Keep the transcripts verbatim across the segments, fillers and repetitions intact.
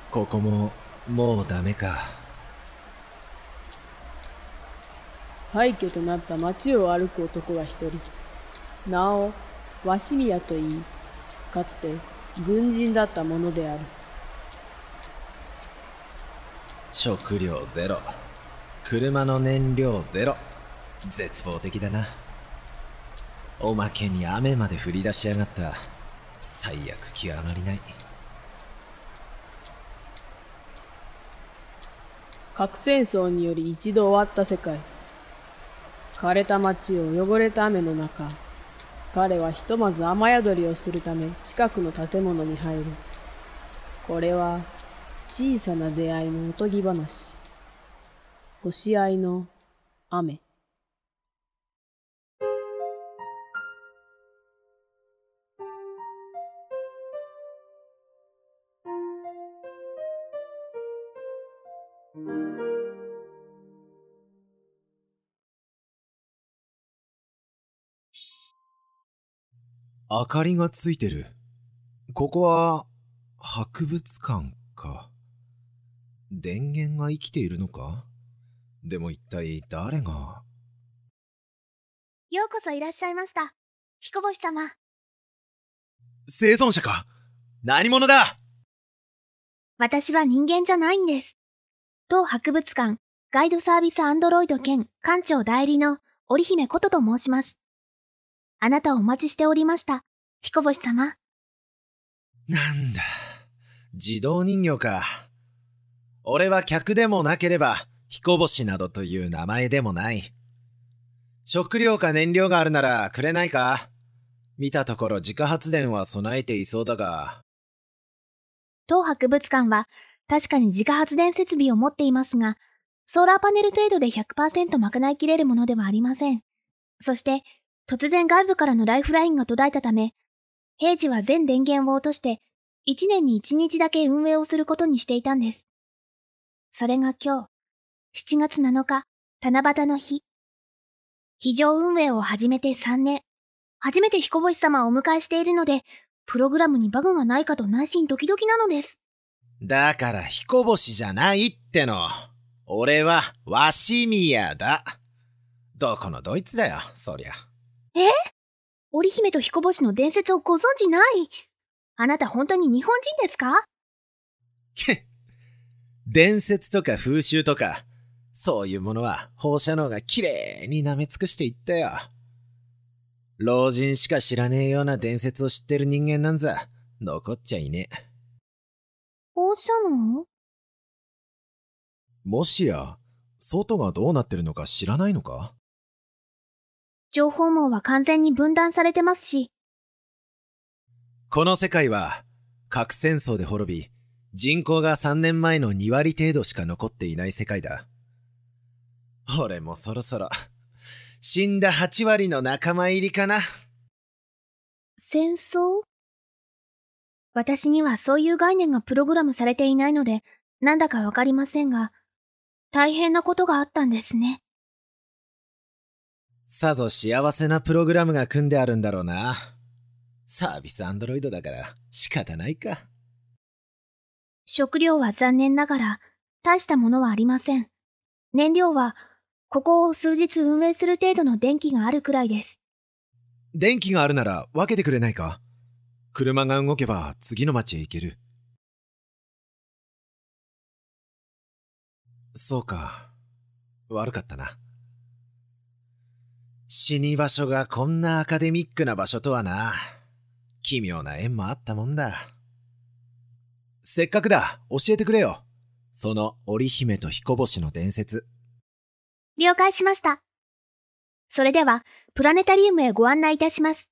ここももうダメか。 廃墟となった町を歩く男が一人。名を鷲宮といい、かつて軍人だったものである。 食料ゼロ、車の燃料ゼロ、絶望的だな。おまけに雨まで降り出しやがった。最悪極まりない。 核戦争により一度終わった世界。枯れた町を汚れた雨の中、彼はひとまず雨宿りをするため近くの建物に入る。これは小さな出会いのおとぎ話。星合いの雨。 明かりがついてる。ここは博物館か。電源が生きているのか。でも一体誰が。 ようこそいらっしゃいました、彦星様。 生存者か。何者だ。 私は人間じゃないんです。当博物館ガイドサービスアンドロイド兼館長代理の織姫ことと申します。あなたをお待ちしておりました、彦星様。 なんだ、自動人形か。俺は客でもなければ彦星などという名前でもない。食料か燃料があるならくれないか。見たところ自家発電は備えていそうだが。 当博物館は確かに自家発電設備を持っていますが、ソーラーパネル程度で ひゃくパーセント 賄いきれるものではありません。そして突然外部からのライフラインが途絶えたため、平時は全電源を落としていちねんにいちにちだけ運営をすることにしていたんです。それが今日、しちがつなのか、七夕の日。非常運営を始めてさんねん。初めて彦星様をお迎えしているので、プログラムにバグがないかと内心ドキドキなのです。 だから彦星じゃないっての。俺は鷲宮だ。どこのドイツだよ、そりゃ。 え？織姫と彦星の伝説をご存じない？あなた本当に日本人ですか？ け伝説とか風習とか、そういうものは放射能がきれいに舐め尽くしていったよ。老人しか知らねえような伝説を知ってる人間なんざ残っちゃいねえ。 放射能？ もしや外がどうなってるのか知らないのか？ 情報網は完全に分断されてますし。 この世界は核戦争で滅び、人口がさんねんまえのにわり程度しか残っていない世界だ。俺もそろそろ死んだはちわりの仲間入りかな。 戦争？私にはそういう概念がプログラムされていないので、なんだかわかりませんが、大変なことがあったんですね。 さぞ幸せなプログラムが組んであるんだろうな。サービスアンドロイドだから仕方ないか。 食料は残念ながら大したものはありません。燃料はここを数日運営する程度の電気があるくらいです。 電気があるなら分けてくれないか？車が動けば次の町へ行ける。そうか。悪かったな。死に場所がこんなアカデミックな場所とはな。奇妙な縁もあったもんだ。せっかくだ、教えてくれよ。その織姫と彦星の伝説。 了解しました。それではプラネタリウムへご案内いたします。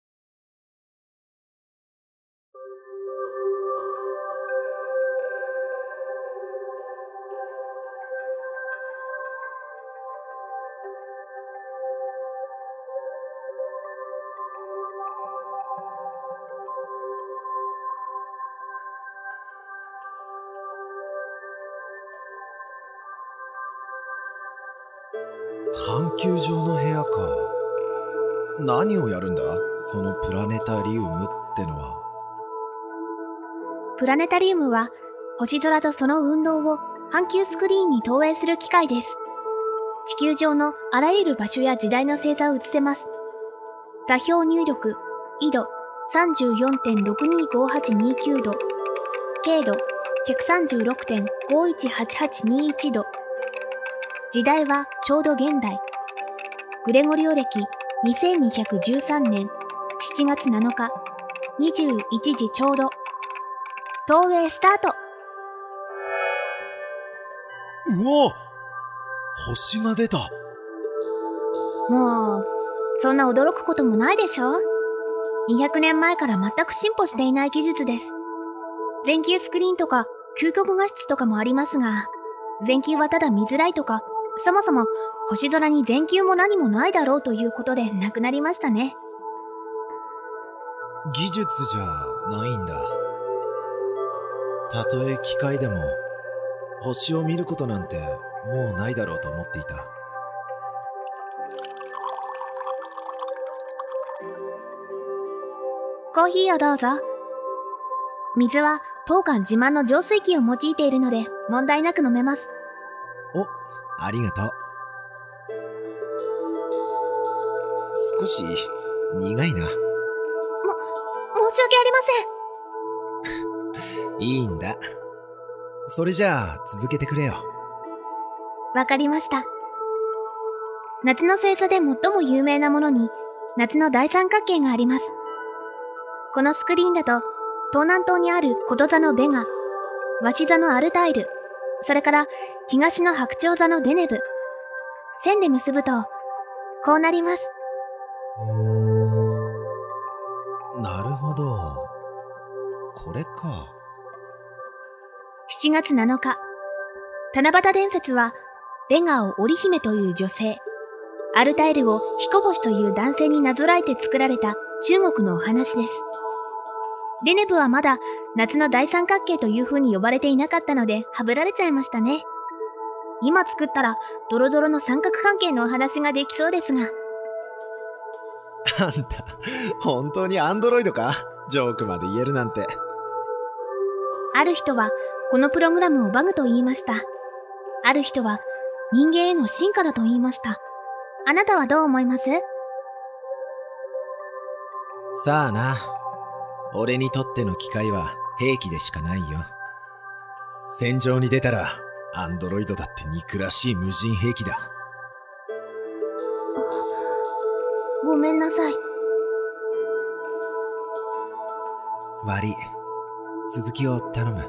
半球状の部屋か。何をやるんだそのプラネタリウムってのは。 プラネタリウムは星空とその運動を半球スクリーンに投影する機械です。地球上のあらゆる場所や時代の星座を映せます。座標入力、緯度 さんじゅうよんてんろくにごはちにきゅう 度、経度 ひゃくさんじゅうろくてんごいちはちはちにいち 度、時代はちょうど現代。グレゴリオ暦にせんにひゃくじゅうさんねんしちがつなのか、にじゅういちじちょうど。投影スタート。 うお、星が出た。 もう、そんな驚くこともないでしょ。にひゃくねんまえから全く進歩していない技術です。全球スクリーンとか究極画質とかもありますが、全球はただ見づらいとか、そもそも星空に全球も何もないだろうということでなくなりましたね。 技術じゃないんだ。たとえ機械でも星を見ることなんてもうないだろうと思っていた。 コーヒーをどうぞ。水は当館自慢の浄水器を用いているので問題なく飲めます。 お、ありがとう。少し苦いな。 も、申し訳ありません。 いいんだ。それじゃあ続けてくれよ。 わかりました。夏の星座で最も有名なものに夏の大三角形があります。このスクリーンだと東南東にあること座のベガ、鷲座のアルタイル、それから東の白鳥座のデネブ。線で結ぶとこうなります。 なるほど。これか。 しちがつなのか、七夕伝説はベガを織姫という女性、アルタイルを彦星という男性になぞらえて作られた中国のお話です。デネブはまだ夏の大三角形という風に呼ばれていなかったのではぶられちゃいましたね。今作ったらドロドロの三角関係のお話ができそうですが。 あんた本当にアンドロイドか？ジョークまで言えるなんて。 ある人はこのプログラムをバグと言いました。ある人は人間への進化だと言いました。あなたはどう思います？ さあな。俺にとっての機械は兵器でしかないよ。戦場に出たらアンドロイドだって憎らしい無人兵器だ。 ごめんなさい。 悪い。続きを頼む。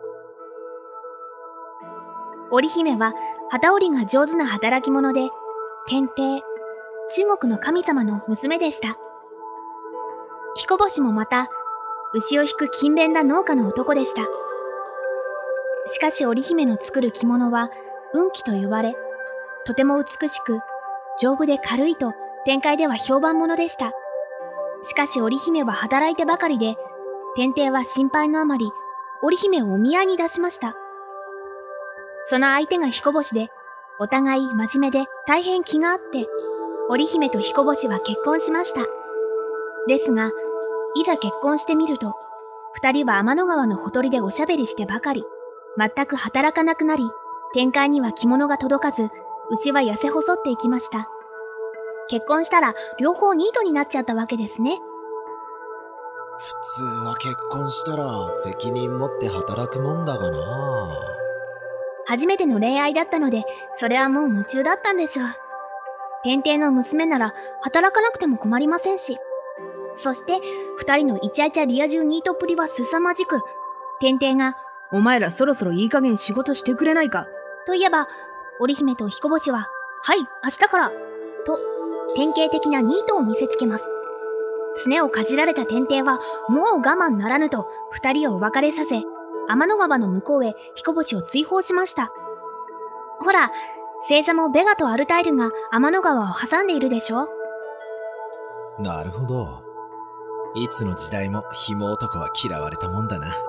織姫は機織りが上手な働き者で、天帝、中国の神様の娘でした。彦星もまた牛を引く勤勉な農家の男でした。しかし織姫の作る着物は運気と呼ばれ、とても美しく丈夫で軽いと天界では評判者でした。しかし織姫は働いてばかりで、天帝は心配のあまり織姫をお見合いに出しました。その相手が彦星で、お互い真面目で大変気があって、織姫と彦星は結婚しました。ですが、いざ結婚してみると、二人は天の川のほとりでおしゃべりしてばかり、全く働かなくなり、天界には着物が届かず、牛は痩せ細っていきました。結婚したら両方ニートになっちゃったわけですね。 普通は結婚したら責任持って働くもんだがな。 初めての恋愛だったので、それはもう夢中だったんでしょう。天帝の娘なら働かなくても困りませんし。そして二人のイチャイチャリア充ニートっぷりは凄まじく、天帝がお前らそろそろいい加減仕事してくれないかと言えば、織姫と彦星ははい明日からと典型的なニートを見せつけます。すねをかじられた天帝はもう我慢ならぬと二人をお別れさせ、天の川の向こうへ彦星を追放しました。ほら、星座もベガとアルタイルが天の川を挟んでいるでしょ。 なるほど。いつの時代も紐男は嫌われたもんだな。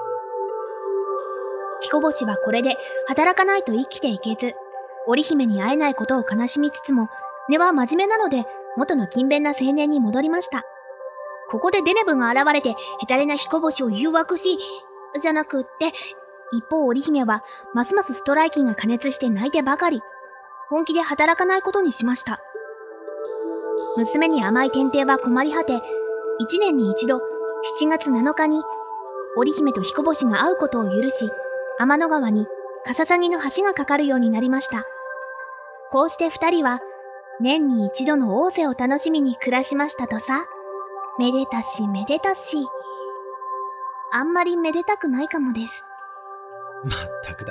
彦星はこれで働かないと生きていけず、織姫に会えないことを悲しみつつも、根は真面目なので元の勤勉な青年に戻りました。ここでデネブが現れてヘタレな彦星を誘惑し、じゃなくって一方織姫はますますストライキが過熱して泣いてばかり、本気で働かないことにしました。娘に甘い天帝は困り果て、一年に一度しちがつなのかに織姫と彦星が会うことを許し、天の川にかささぎの橋がかかるようになりました。こうして二人は年に一度の逢瀬を楽しみに暮らしましたとさ。めでたしめでたし。あんまりめでたくないかもです。 まったくだ。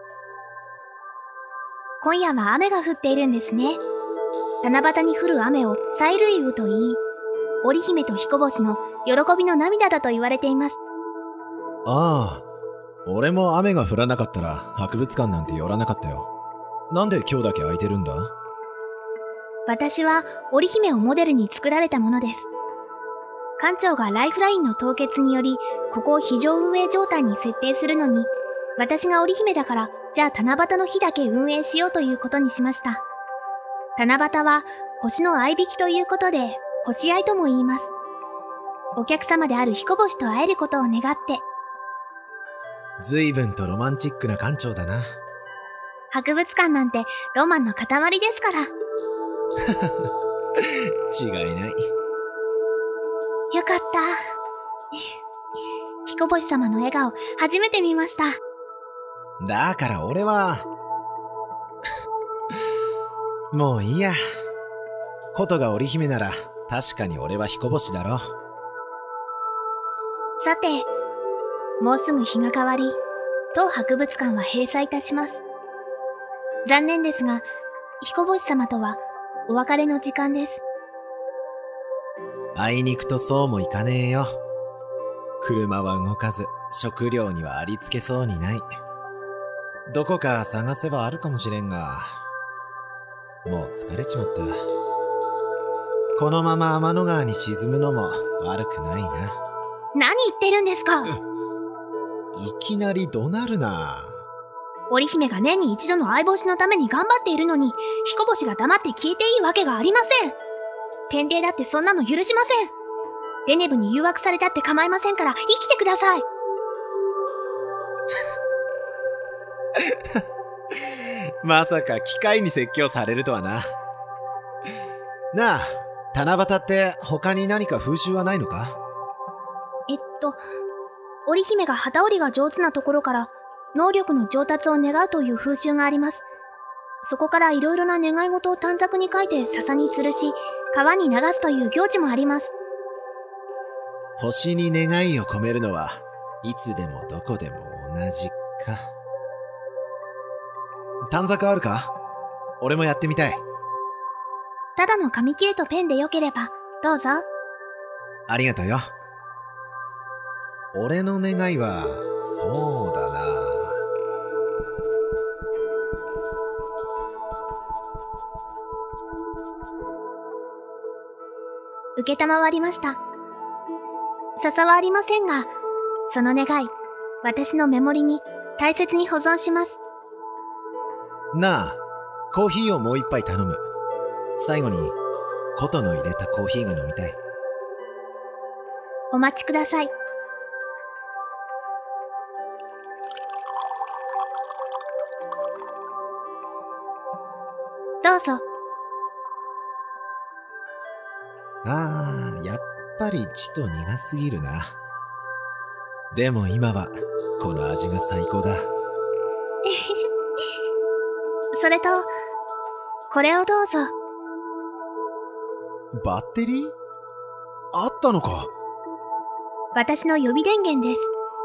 今夜は雨が降っているんですね。七夕に降る雨を催涙雨と言い、織姫と彦星の喜びの涙だと言われています。 ああ、俺も雨が降らなかったら博物館なんて寄らなかったよ。なんで今日だけ空いてるんだ？ 私は織姫をモデルに作られたものです。館長がライフラインの凍結により、ここを非常運営状態に設定するのに、私が織姫だから、じゃあ七夕の日だけ運営しようということにしました。七夕は星の合いびきということで、星合いとも言います。お客様である彦星と会えることを願って。 随分とロマンチックな館長だな。 博物館なんてロマンの塊ですから。 違いない。 よかった。彦星様の笑顔、初めて見ました。 だから俺はもういいや。ことが織姫なら確かに俺は彦星だろ。 さて、もうすぐ日が変わり、当博物館は閉鎖いたします。残念ですが、彦星様とはお別れの時間です。 あいにくとそうもいかねえよ。車は動かず、食料にはありつけそうにない。どこか探せばあるかもしれんが、もう疲れちまった。このまま天の川に沈むのも悪くないな。 何言ってるんですか？ いきなり怒鳴るな。 織姫が年に一度の相星のために頑張っているのに、彦星が黙って聞いていいわけがありません。天帝だってそんなの許しません。デネブに誘惑されたって構いませんから生きてください。 まさか機械に説教されるとはな。なあ、七夕って他に何か風習はないのか？ えっと、織姫が機織りが上手なところから能力の上達を願うという風習があります。そこからいろいろな願い事を短冊に書いて笹に吊るし、川に流すという行事もあります。 星に願いを込めるのはいつでもどこでも同じか。短冊あるか？俺もやってみたい。 ただの紙切れとペンでよければどうぞ。 ありがとうよ。俺の願いはそうだな。 受けたまわりました。笹はありませんが、その願い、私のメモリに大切に保存します。 なあ、コーヒーをもう一杯頼む。最後に琴の入れたコーヒーが飲みたい。 お待ちください。どうぞ。 ああ、やっぱりちと苦すぎるな。でも今はこの味が最高だ。 それと、これをどうぞ。 バッテリー？あったのか？ 私の予備電源です。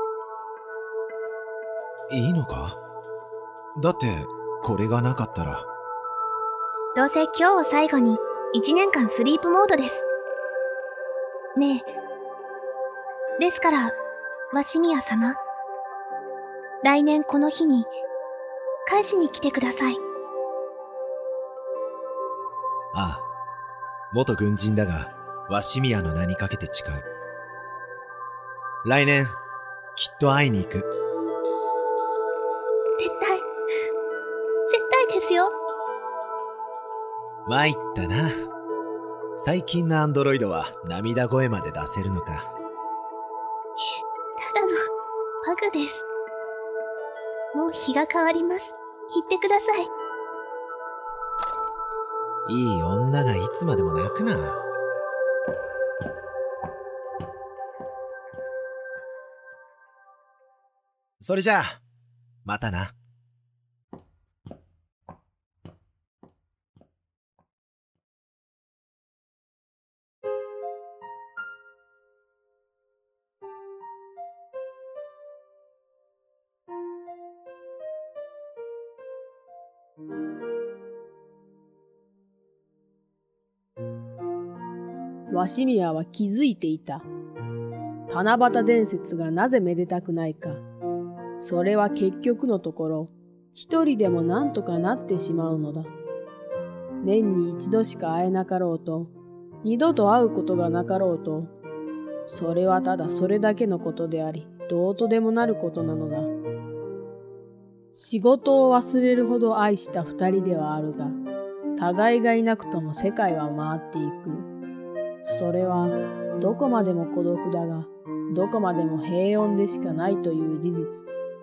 いいのか？だってこれがなかったら。 どうせ今日を最後にいちねんかんスリープモードです。ねえ。ですから、鷲宮様。来年この日に返しに来てください。 ああ、元軍人だが鷲宮の名にかけて誓う。来年きっと会いに行く。 絶対絶対ですよ。 参ったな。最近のアンドロイドは涙声まで出せるのか。 ただのバグです。 もう日が変わります。言ってください。 いい女がいつまでも泣くな。それじゃあ、またな。 鷲宮は気づいていた。七夕伝説がなぜめでたくないか。それは結局のところ、一人でもなんとかなってしまうのだ。年に一度しか会えなかろうと、二度と会うことがなかろうと、それはただそれだけのことであり、どうとでもなることなのだ。仕事を忘れるほど愛した二人ではあるが、互いがいなくとも世界は回っていく。それはどこまでも孤独だが、どこまでも平穏でしかないという事実。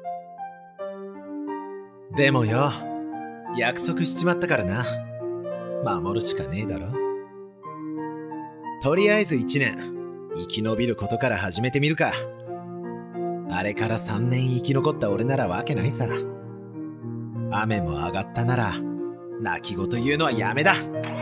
でもよ、約束しちまったからな。守るしかねえだろ。とりあえず一年、生き延びることから始めてみるか。あれから三年生き残った俺ならわけないさ。雨も上がったなら、泣き言言うのはやめだ。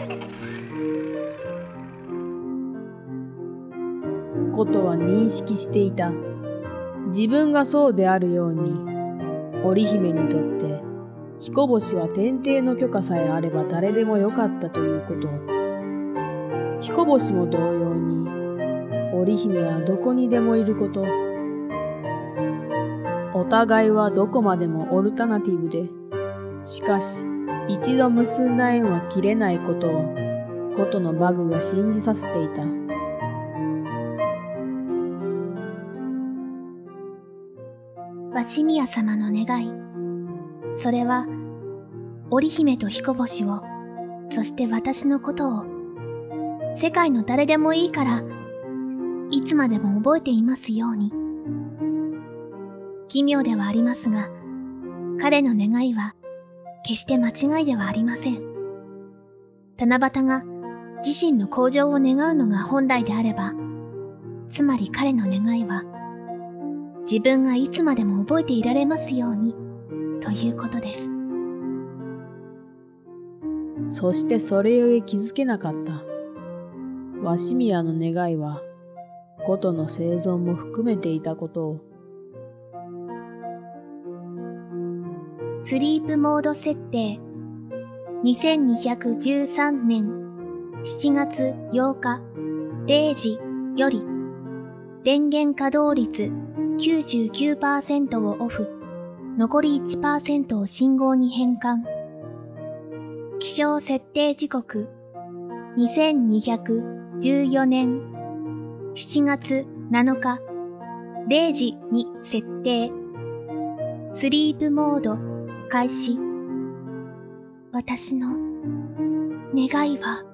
ことは認識していた。自分がそうであるように、織姫にとって彦星は天帝の許可さえあれば誰でもよかったということ。彦星も同様に、織姫はどこにでもいること。お互いはどこまでもオルタナティブで、しかし一度結んだ縁は切れないことを、ことのバグが信じさせていた。 鷲宮様の願い。それは、織姫と彦星を、そして私のことを、世界の誰でもいいから、いつまでも覚えていますように。奇妙ではありますが、彼の願いは、決して間違いではありません。七夕が自身の向上を願うのが本来であれば、つまり彼の願いは、自分がいつまでも覚えていられますように、ということです。 そしてそれゆえ気づけなかった。鷲宮の願いは、ことの生存も含めていたことを。 スリープモード設定にせんにひゃくじゅうさんねんしちがつようかれいじより電源稼働率 きゅうじゅうきゅうパーセント をオフ、残り いちパーセント を信号に変換。起床設定時刻にせんにひゃくじゅうよねんしちがつなのかれいじに設定。スリープモード開始。私の願いは